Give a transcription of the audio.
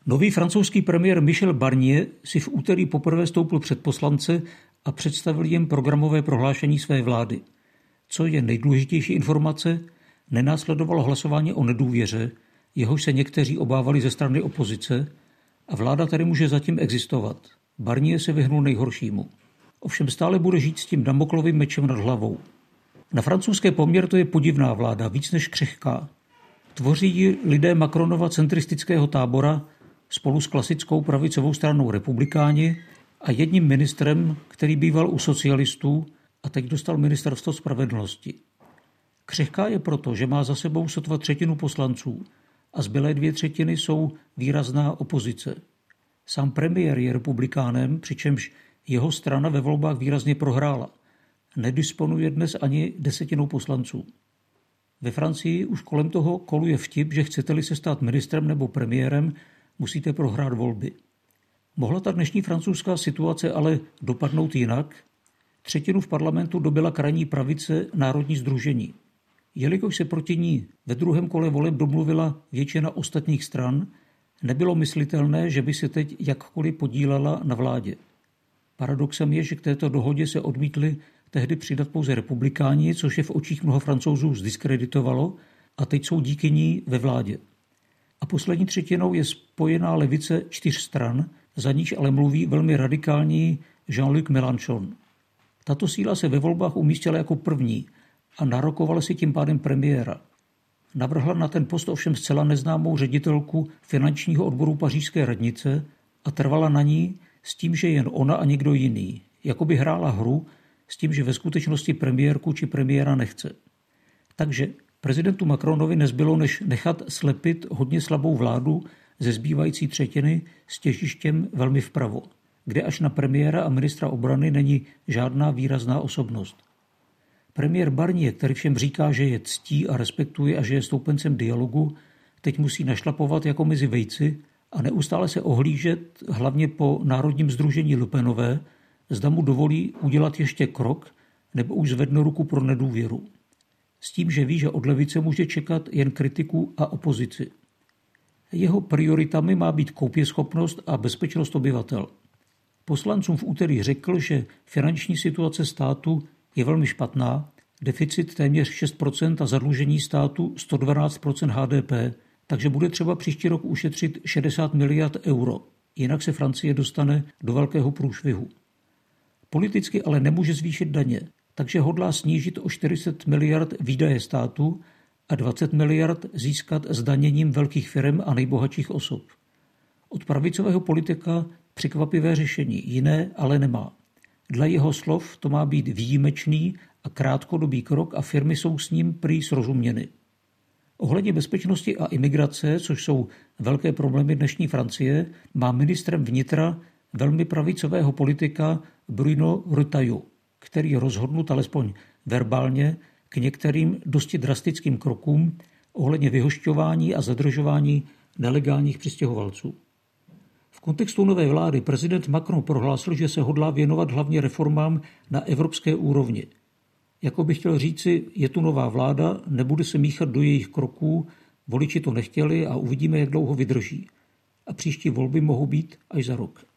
Nový francouzský premiér Michel Barnier si v úterý poprvé stoupl před poslance a představil jim programové prohlášení své vlády. Co je nejdůležitější informace, nenásledovalo hlasování o nedůvěře, jehož se někteří obávali ze strany opozice, a vláda tady může zatím existovat. Barnier se vyhnul nejhoršímu. Ovšem stále bude žít s tím Damoklovým mečem nad hlavou. Na francouzské poměr to je podivná vláda, víc než křehká. Tvoří ji lidé Macronova centristického tábora spolu s klasickou pravicovou stranou Republikáni a jedním ministrem, který býval u socialistů a teď dostal ministerstvo spravedlnosti. Křehká je proto, že má za sebou sotva třetinu poslanců a zbylé 2/3 jsou výrazná opozice. Sám premiér je republikánem, přičemž jeho strana ve volbách výrazně prohrála. Nedisponuje dnes ani 10% poslanců. Ve Francii už kolem toho koluje vtip, že chcete-li se stát ministrem nebo premiérem, musíte prohrát volby. Mohla ta dnešní francouzská situace ale dopadnout jinak? Třetinu v parlamentu dobyla krajní pravice Národní sdružení. Jelikož se proti ní ve druhém kole voleb domluvila většina ostatních stran, nebylo myslitelné, že by se teď jakkoliv podílela na vládě. Paradoxem je, že k této dohodě se odmítli tehdy přidat pouze republikáni, což je v očích mnoha Francouzů zdiskreditovalo, a teď jsou díky ní ve vládě. A poslední třetinou je spojená levice 4 stran, za níž ale mluví velmi radikální Jean-Luc Mélenchon. Tato síla se ve volbách umístila jako první a narokovala si tím pádem premiéra. Navrhla na ten post ovšem zcela neznámou ředitelku finančního odboru pařížské radnice a trvala na ní s tím, že jen ona a někdo jiný. Jakoby hrála hru s tím, že ve skutečnosti premiérku či premiéra nechce. Takže prezidentu Macronovi nezbylo, než nechat slepit hodně slabou vládu ze zbývající třetiny s těžištěm velmi vpravo, kde až na premiéra a ministra obrany není žádná výrazná osobnost. Premiér Barnier, který všem říká, že je ctí a respektuje a že je stoupencem dialogu, teď musí našlapovat jako mezi vejci a neustále se ohlížet hlavně po Národním sdružení Le Penové, zda mu dovolí udělat ještě krok nebo už zvedne ruku pro nedůvěru. S tím, že ví, že od levice může čekat jen kritiku a opozici. Jeho prioritami má být koupěschopnost a bezpečnost obyvatel. Poslancům v úterý řekl, že finanční situace státu je velmi špatná, deficit téměř 6% a zadlužení státu 112% HDP, takže bude třeba příští rok ušetřit 60 miliard euro, jinak se Francie dostane do velkého průšvihu. Politicky ale nemůže zvýšit daně, takže hodlá snížit o 40 miliard výdaje státu a 20 miliard získat zdaněním velkých firm a nejbohatších osob. Od pravicového politika překvapivé řešení, jiné ale nemá. Dle jeho slov to má být výjimečný a krátkodobý krok a firmy jsou s ním prý srozuměny. Ohledně bezpečnosti a imigrace, což jsou velké problémy dnešní Francie, má ministrem vnitra velmi pravicového politika Bruno Retailleau, který rozhodnut alespoň verbálně k některým dosti drastickým krokům ohledně vyhošťování a zadržování nelegálních přistěhovalců. V kontextu nové vlády prezident Macron prohlásil, že se hodlá věnovat hlavně reformám na evropské úrovni. Jako by chtěl říci, je tu nová vláda, nebude se míchat do jejich kroků, voliči to nechtěli a uvidíme, jak dlouho vydrží. A příští volby mohou být až za rok.